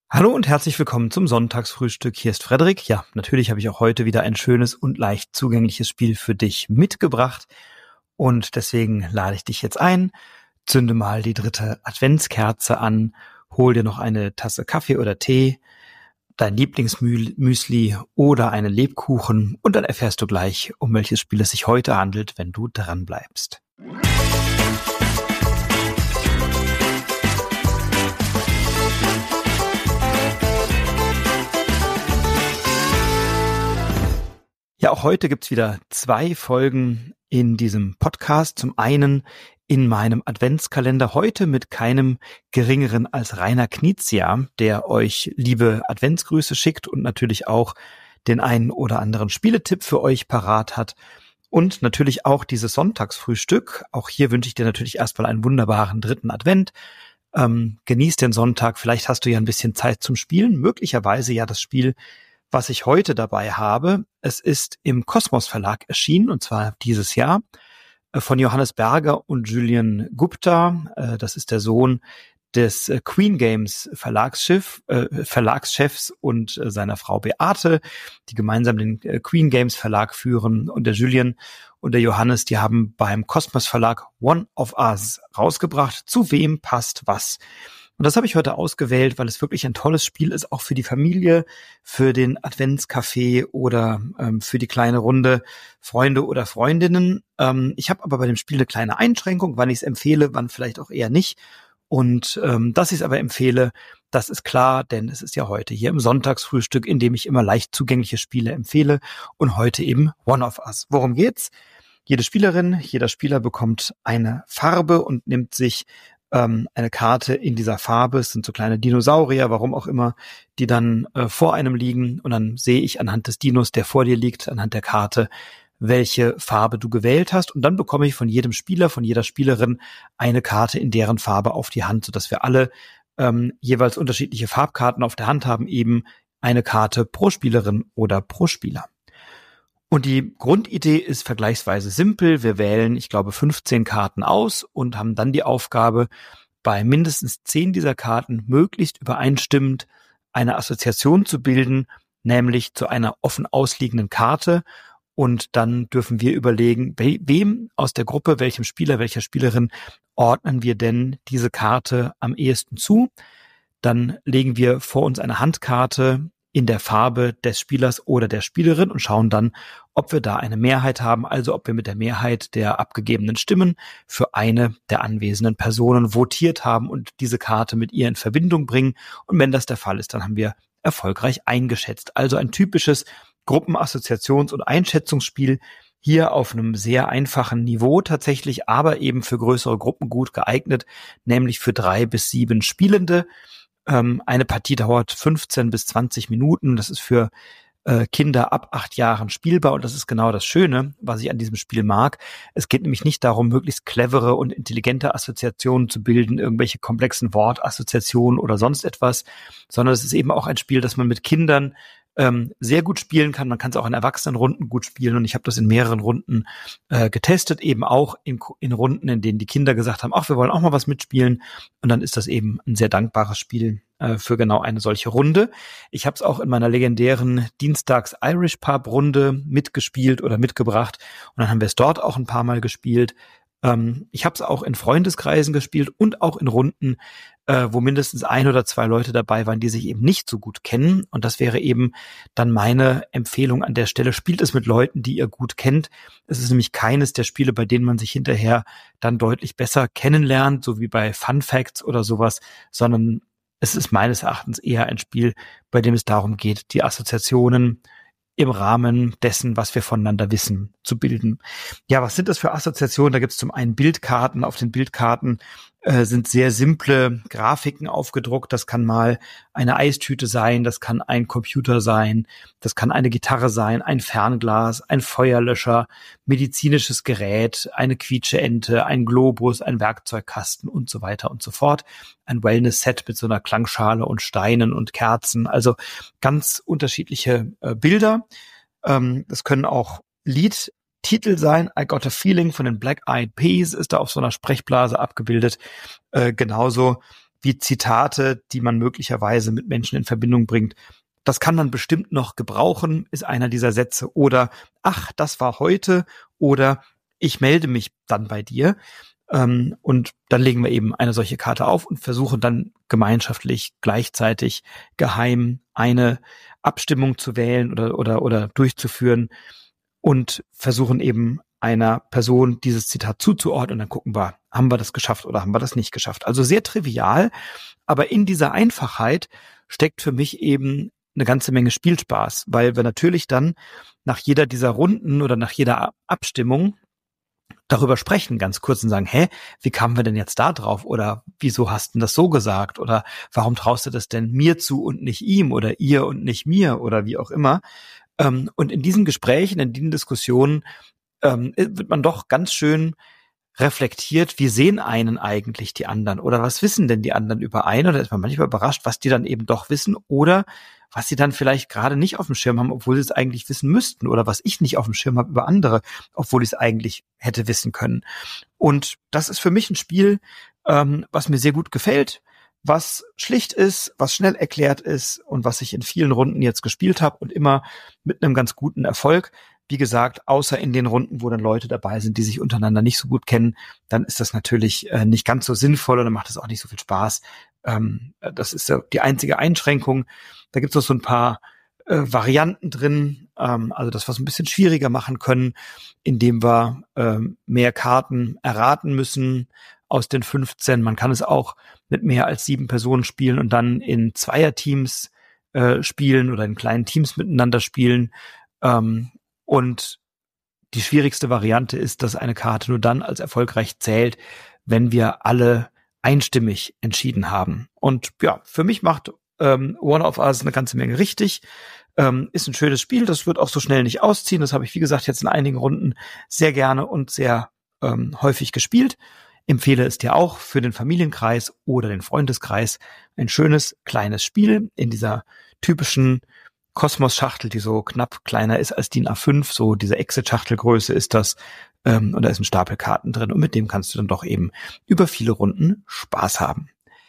Hallo und herzlich willkommen zum Sonntagsfrühstück. Hier ist Frederik. Ja, natürlich habe ich auch heute wieder ein schönes und leicht zugängliches Spiel für dich mitgebracht. Und deswegen lade ich dich jetzt ein, zünde mal die 3. Adventskerze an, hol dir noch eine Tasse Kaffee oder Tee, dein Lieblingsmüsli oder einen Lebkuchen und dann erfährst du gleich, um welches Spiel es sich heute handelt, wenn du dran bleibst. Ja, auch heute gibt's wieder 2 Folgen in diesem Podcast. Zum einen in meinem Adventskalender heute mit keinem geringeren als Rainer Knizia, der euch liebe Adventsgrüße schickt und natürlich auch den einen oder anderen Spieletipp für euch parat hat. Und natürlich auch dieses Sonntagsfrühstück. Auch hier wünsche ich dir natürlich erstmal einen wunderbaren 3. Advent. Genieß den Sonntag. Vielleicht hast du ja ein bisschen Zeit zum Spielen. Möglicherweise ja das Spiel, was ich heute dabei habe. Es ist im Kosmos Verlag erschienen, und zwar dieses Jahr, von Johannes Berger und Julian Gupta. Das ist der Sohn des Queen Games Verlagschefs und seiner Frau Beate, die gemeinsam den Queen Games Verlag führen. Und der Julian und der Johannes, die haben beim Kosmos Verlag One of Us rausgebracht. Zu wem passt was? Und das habe ich heute ausgewählt, weil es wirklich ein tolles Spiel ist, auch für die Familie, für den Adventskaffee oder für die kleine Runde Freunde oder Freundinnen. Ich habe aber bei dem Spiel eine kleine Einschränkung, wann ich es empfehle, wann vielleicht auch eher nicht. Und dass ich es aber empfehle, das ist klar, denn es ist ja heute hier im Sonntagsfrühstück, in dem ich immer leicht zugängliche Spiele empfehle. Und heute eben One of Us. Worum geht's? Jede Spielerin, jeder Spieler bekommt eine Farbe und nimmt sich eine Karte in dieser Farbe. Es sind so kleine Dinosaurier, warum auch immer, die dann vor einem liegen. Und dann sehe ich anhand des Dinos, der vor dir liegt, anhand der Karte, welche Farbe du gewählt hast. Und dann bekomme ich von jedem Spieler, von jeder Spielerin eine Karte in deren Farbe auf die Hand, sodass wir alle jeweils unterschiedliche Farbkarten auf der Hand haben, eben eine Karte pro Spielerin oder pro Spieler. Und die Grundidee ist vergleichsweise simpel. Wir wählen, ich glaube, 15 Karten aus und haben dann die Aufgabe, bei mindestens 10 dieser Karten möglichst übereinstimmend eine Assoziation zu bilden, nämlich zu einer offen ausliegenden Karte. Und dann dürfen wir überlegen, wem aus der Gruppe, welchem Spieler, welcher Spielerin ordnen wir denn diese Karte am ehesten zu. Dann legen wir vor uns eine Handkarte in der Farbe des Spielers oder der Spielerin und schauen dann, ob wir da eine Mehrheit haben, also ob wir mit der Mehrheit der abgegebenen Stimmen für eine der anwesenden Personen votiert haben und diese Karte mit ihr in Verbindung bringen. Und wenn das der Fall ist, dann haben wir erfolgreich eingeschätzt. Also ein typisches Gruppenassoziations- und Einschätzungsspiel, hier auf einem sehr einfachen Niveau tatsächlich, aber eben für größere Gruppen gut geeignet, nämlich für 3 bis 7 Spielende. Eine Partie dauert 15 bis 20 Minuten. Das ist für Kinder ab 8 Jahren spielbar und das ist genau das Schöne, was ich an diesem Spiel mag. Es geht nämlich nicht darum, möglichst clevere und intelligente Assoziationen zu bilden, irgendwelche komplexen Wortassoziationen oder sonst etwas, sondern es ist eben auch ein Spiel, das man mit Kindern sehr gut spielen kann. Man kann es auch in Erwachsenenrunden gut spielen und ich habe das in mehreren Runden getestet, eben auch in Runden, in denen die Kinder gesagt haben, ach, wir wollen auch mal was mitspielen und dann ist das eben ein sehr dankbares Spiel für genau eine solche Runde. Ich habe es auch in meiner legendären Dienstags-Irish-Pub-Runde mitgespielt oder mitgebracht und dann haben wir es dort auch ein paar Mal gespielt. Ich habe es auch in Freundeskreisen gespielt und auch in Runden, wo mindestens 1 oder 2 Leute dabei waren, die sich eben nicht so gut kennen. Und das wäre eben dann meine Empfehlung an der Stelle. Spielt es mit Leuten, die ihr gut kennt. Es ist nämlich keines der Spiele, bei denen man sich hinterher dann deutlich besser kennenlernt, so wie bei Fun Facts oder sowas, sondern es ist meines Erachtens eher ein Spiel, bei dem es darum geht, die Assoziationen im Rahmen dessen, was wir voneinander wissen, zu bilden. Ja, was sind das für Assoziationen? Da gibt es zum einen Bildkarten. Auf den Bildkarten sind sehr simple Grafiken aufgedruckt. Das kann mal eine Eistüte sein, das kann ein Computer sein, das kann eine Gitarre sein, ein Fernglas, ein Feuerlöscher, medizinisches Gerät, eine Quietscheente, ein Globus, ein Werkzeugkasten und so weiter und so fort. Ein Wellness-Set mit so einer Klangschale und Steinen und Kerzen. Also ganz unterschiedliche Bilder. Das können auch Liedtitel sein. I Got a Feeling von den Black Eyed Peas ist da auf so einer Sprechblase abgebildet. Genauso wie Zitate, die man möglicherweise mit Menschen in Verbindung bringt. Das kann man bestimmt noch gebrauchen, ist einer dieser Sätze. Oder, ach, das war heute. Oder, ich melde mich dann bei dir. Und dann legen wir eben eine solche Karte auf und versuchen dann gemeinschaftlich gleichzeitig geheim eine Abstimmung zu wählen oder durchzuführen und versuchen eben einer Person dieses Zitat zuzuordnen und dann gucken wir, haben wir das geschafft oder haben wir das nicht geschafft. Also sehr trivial, aber in dieser Einfachheit steckt für mich eben eine ganze Menge Spielspaß, weil wir natürlich dann nach jeder dieser Runden oder nach jeder Abstimmung darüber sprechen, ganz kurz und sagen, wie kamen wir denn jetzt da drauf? Oder wieso hast du das so gesagt? Oder warum traust du das denn mir zu und nicht ihm oder ihr und nicht mir oder wie auch immer? Und in diesen Gesprächen, in diesen Diskussionen wird man doch ganz schön reflektiert, wie sehen einen eigentlich die anderen oder was wissen denn die anderen über einen oder ist man manchmal überrascht, was die dann eben doch wissen oder was sie dann vielleicht gerade nicht auf dem Schirm haben, obwohl sie es eigentlich wissen müssten oder was ich nicht auf dem Schirm habe über andere, obwohl ich es eigentlich hätte wissen können. Und das ist für mich ein Spiel, was mir sehr gut gefällt, was schlicht ist, was schnell erklärt ist und was ich in vielen Runden jetzt gespielt habe und immer mit einem ganz guten Erfolg. Wie gesagt, außer in den Runden, wo dann Leute dabei sind, die sich untereinander nicht so gut kennen, dann ist das natürlich nicht ganz so sinnvoll und dann macht es auch nicht so viel Spaß. Das ist ja die einzige Einschränkung. Da gibt es noch so ein paar Varianten drin, also das, was ein bisschen schwieriger machen können, indem wir mehr Karten erraten müssen aus den 15. Man kann es auch mit mehr als 7 Personen spielen und dann in Zweierteams spielen oder in kleinen Teams miteinander spielen. Und die schwierigste Variante ist, dass eine Karte nur dann als erfolgreich zählt, wenn wir alle einstimmig entschieden haben. Und ja, für mich macht One of Us eine ganze Menge richtig. Ist ein schönes Spiel, das wird auch so schnell nicht ausziehen. Das habe ich, wie gesagt, jetzt in einigen Runden sehr gerne und sehr häufig gespielt. Empfehle es dir auch für den Familienkreis oder den Freundeskreis. Ein schönes, kleines Spiel in dieser typischen Kosmos-Schachtel, die so knapp kleiner ist als DIN A5, so diese Exit-Schachtelgröße ist das. Und da ist ein Stapel Karten drin und mit dem kannst du dann doch eben über viele Runden Spaß haben.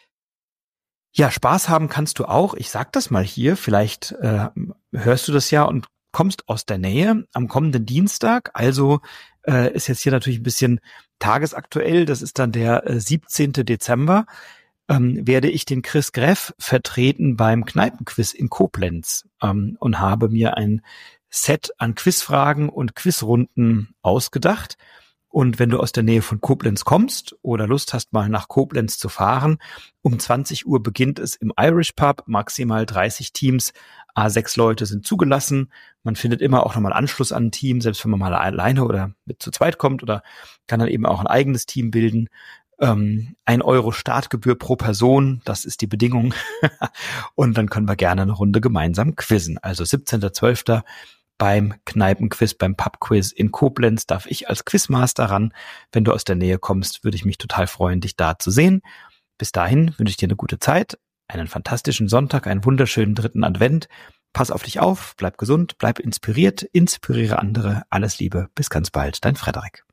Ja, Spaß haben kannst du auch. Ich sag das mal hier, vielleicht hörst du das ja und kommst aus der Nähe am kommenden Dienstag. Also ist jetzt hier natürlich ein bisschen tagesaktuell. Das ist dann der 17. Dezember. Werde ich den Chris Greff vertreten beim Kneipenquiz in Koblenz und habe mir ein Set an Quizfragen und Quizrunden ausgedacht. Und wenn du aus der Nähe von Koblenz kommst oder Lust hast, mal nach Koblenz zu fahren, um 20 Uhr beginnt es im Irish Pub, maximal 30 Teams, 6 Leute sind zugelassen. Man findet immer auch nochmal Anschluss an ein Team, selbst wenn man mal alleine oder mit zu zweit kommt oder kann dann eben auch ein eigenes Team bilden. 1 Euro Startgebühr pro Person, das ist die Bedingung. Und dann können wir gerne eine Runde gemeinsam quizzen. Also 17.12. beim Kneipenquiz, beim Pubquiz in Koblenz darf ich als Quizmaster ran. Wenn du aus der Nähe kommst, würde ich mich total freuen, dich da zu sehen. Bis dahin wünsche ich dir eine gute Zeit, einen fantastischen Sonntag, einen wunderschönen 3. Advent. Pass auf dich auf, bleib gesund, bleib inspiriert, inspiriere andere. Alles Liebe, bis ganz bald, dein Frederik.